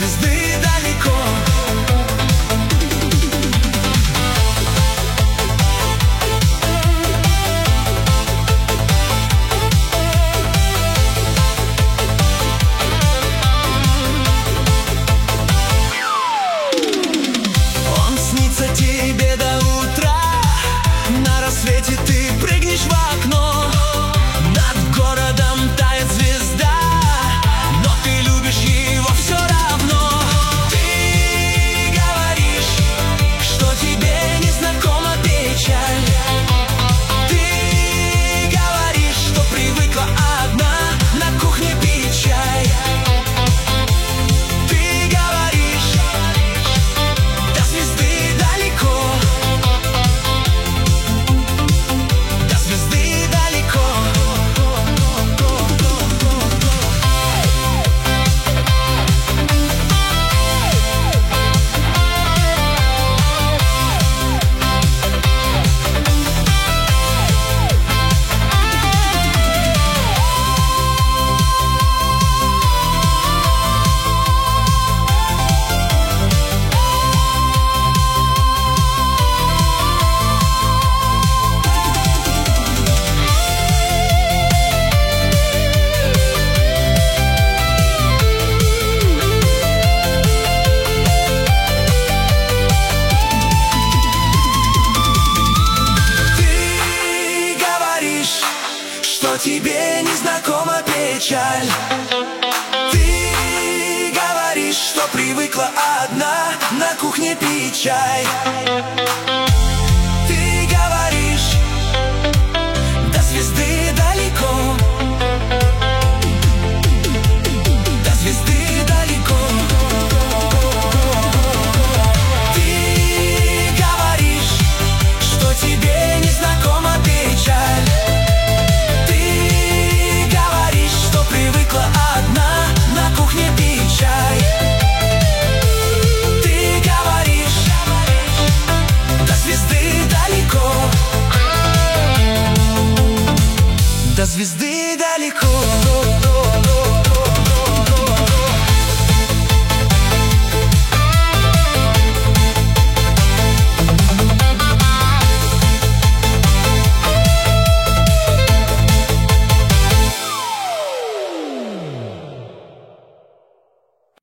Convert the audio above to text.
звезды далеко. Он снится тебе до утра. На рассвете ты прыгнешь в окно. Над городом тает звезда, но ты любишь его все равно. Ты говоришь, что тебе не знакома печаль. Ты говоришь, что привыкла одна на кухне пить чай. Ты говоришь, до звезды далеко. До звезды далеко. Что тебе не знакома печаль. Ты говоришь, что привыкла одна на кухне пить чай. Ты говоришь, до звезды далеко. До звезды далеко. Ты говоришь, что тебе не знакома печаль. Одна на кухне пить чай. Ты говоришь, до звезды далеко. До звезды далеко.